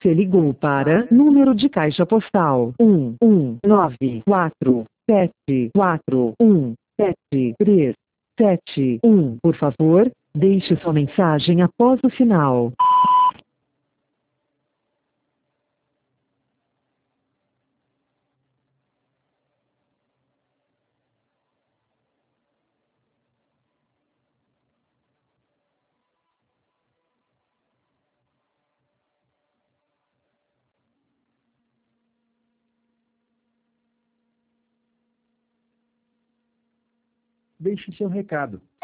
Você ligou para número de caixa postal 11947417371. Por favor, deixe sua mensagem após o sinal. Deixe seu recado.